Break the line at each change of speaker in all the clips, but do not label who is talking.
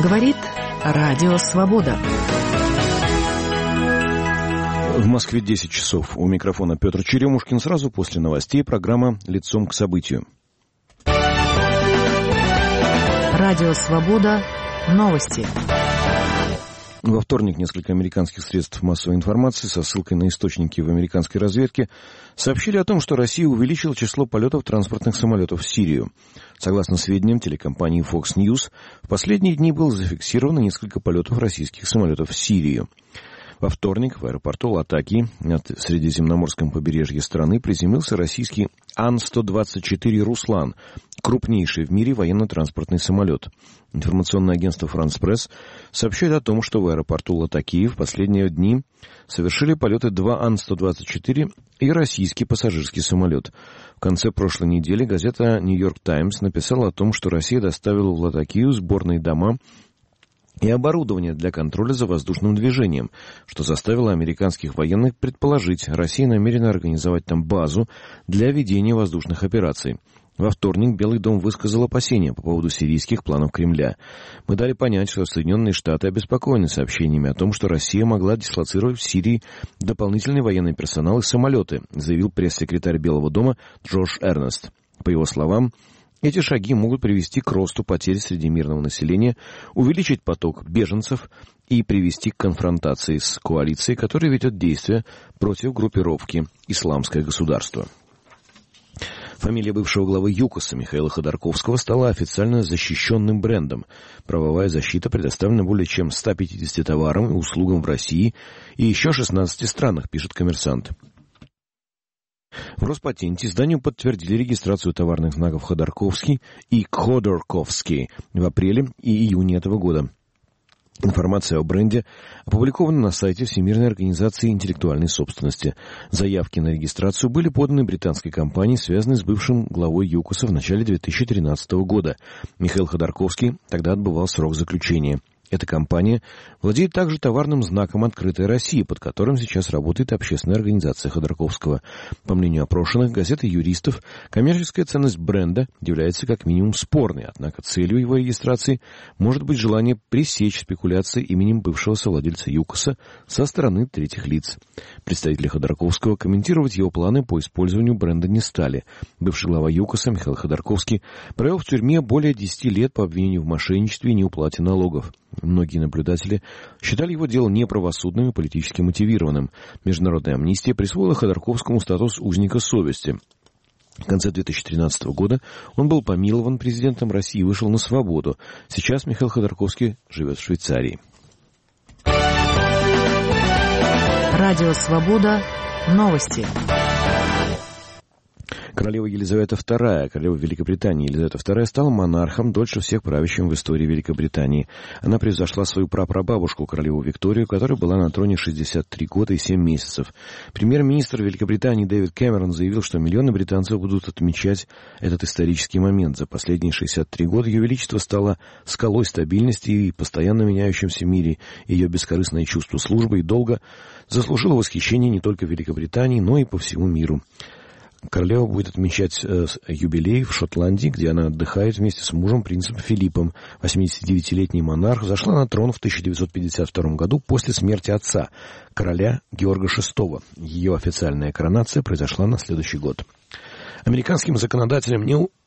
Говорит Радио Свобода.
В Москве 10 часов. У микрофона Петр Черемушкин. Сразу после новостей программа «Лицом к событию».
Радио Свобода. Новости.
Во вторник несколько американских средств массовой информации со ссылкой на источники в американской разведке сообщили о том, что Россия увеличила число полетов транспортных самолетов в Сирию. Согласно сведениям телекомпании Fox News, в последние дни было зафиксировано несколько полетов российских самолетов в Сирию. Во вторник в аэропорту Латакии на средиземноморском побережье страны приземлился российский Ан-124 «Руслан», крупнейший в мире военно-транспортный самолет. Информационное агентство «Франс Пресс» сообщает о том, что в аэропорту Латакии в последние дни совершили полеты два Ан-124 и российский пассажирский самолет. В конце прошлой недели газета «Нью-Йорк Таймс» написала о том, что Россия доставила в Латакию сборные дома и оборудование для контроля за воздушным движением, что заставило американских военных предположить, Россия намерена организовать там базу для ведения воздушных операций. Во вторник Белый дом высказал опасения по поводу сирийских планов Кремля. Мы дали понять, что Соединенные Штаты обеспокоены сообщениями о том, что Россия могла дислоцировать в Сирии дополнительный военный персонал и самолеты, заявил пресс-секретарь Белого дома Джош Эрнест. По его словам, эти шаги могут привести к росту потерь среди мирного населения, увеличить поток беженцев и привести к конфронтации с коалицией, которая ведет действия против группировки «Исламское государство». Фамилия бывшего главы ЮКОСа Михаила Ходорковского стала официально защищенным брендом. Правовая защита предоставлена более чем 150 товарам и услугам в России и еще 16 странах, пишет «Коммерсант». В Роспатенте изданию подтвердили регистрацию товарных знаков «Ходорковский» и «Кходорковский» в апреле и июне этого года. Информация о бренде опубликована на сайте Всемирной организации интеллектуальной собственности. Заявки на регистрацию были поданы британской компанией, связанной с бывшим главой ЮКОСа в начале 2013 года. Михаил Ходорковский тогда отбывал срок заключения. Эта компания владеет также товарным знаком «Открытая Россия», под которым сейчас работает общественная организация Ходорковского. По мнению опрошенных газет и юристов, коммерческая ценность бренда является как минимум спорной, однако целью его регистрации может быть желание пресечь спекуляции именем бывшего совладельца ЮКОСа со стороны третьих лиц. Представители Ходорковского комментировать его планы по использованию бренда не стали. Бывший глава ЮКОСа Михаил Ходорковский провел в тюрьме более 10 лет по обвинению в мошенничестве и неуплате налогов. Многие наблюдатели считали его дело неправосудным и политически мотивированным. Международная амнистия присвоила Ходорковскому статус узника совести. В конце 2013 года он был помилован президентом России и вышел на свободу. Сейчас Михаил Ходорковский живет в Швейцарии.
Радио Свобода. Новости.
Королева Елизавета II, королева Великобритании Елизавета II, стала монархом, дольше всех правящим в истории Великобритании. Она превзошла свою прапрабабушку, королеву Викторию, которая была на троне 63 года и 7 месяцев. Премьер-министр Великобритании Дэвид Кэмерон заявил, что миллионы британцев будут отмечать этот исторический момент. За последние 63 года Ее Величество стало скалой стабильности и постоянно меняющемся мире. Ее бескорыстное чувство службы и долга заслужило восхищение не только в Великобритании, но и по всему миру. Королева будет отмечать юбилей в Шотландии, где она отдыхает вместе с мужем, принцем Филиппом. 89-летний монарх взошла на трон в 1952 году после смерти отца, короля Георга VI. Ее официальная коронация произошла на следующий год. Американским законодателям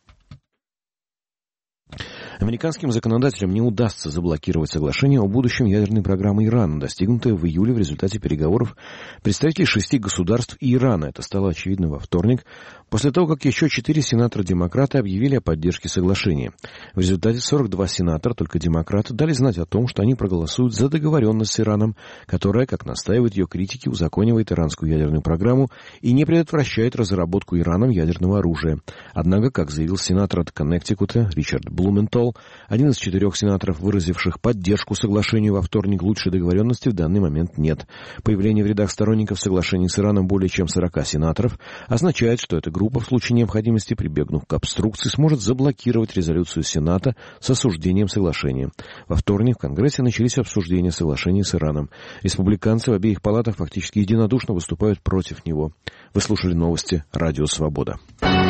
не удастся заблокировать соглашение о будущем ядерной программы Ирана, достигнутое в июле в результате переговоров представителей 6 государств и Ирана. Это стало очевидно во вторник, после того, как еще 4 сенатора-демократа объявили о поддержке соглашения. В результате 42 сенатора, только демократы, дали знать о том, что они проголосуют за договоренность с Ираном, которая, как настаивают ее критики, узаконивает иранскую ядерную программу и не предотвращает разработку Ираном ядерного оружия. Однако, как заявил сенатор от Коннектикута Ричард Блументал, один из 4 сенаторов, выразивших поддержку соглашению во вторник, лучшей договоренности в данный момент нет. Появление в рядах сторонников соглашений с Ираном более чем 40 сенаторов означает, что эта группа в случае необходимости, прибегнув к обструкции, сможет заблокировать резолюцию Сената с осуждением соглашения. Во вторник в Конгрессе начались обсуждения соглашений с Ираном. Республиканцы в обеих палатах фактически единодушно выступают против него. Вы слушали новости «Радио Свобода».